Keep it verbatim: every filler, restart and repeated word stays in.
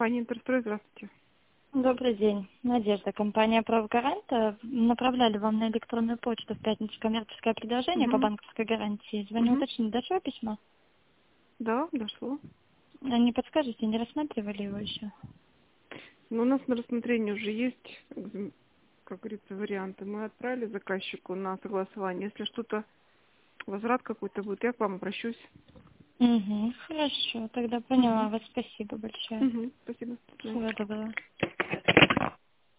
компания «Интерстрой». Здравствуйте. Добрый день. Надежда, компания «Правгарант». Направляли вам на электронную почту в пятницу коммерческое предложение по Угу. банковской гарантии. Звоню Угу. уточнить, дошло письмо? Да, дошло. А не подскажете, не рассматривали его еще? Но у нас на рассмотрении уже есть, как говорится, варианты. Мы отправили заказчику на согласование. Если что-то, возврат какой-то будет, я к вам обращусь. Угу, хорошо, тогда Угу. поняла вас. Спасибо большое. Угу. Спасибо. До свидания. Всего доброго.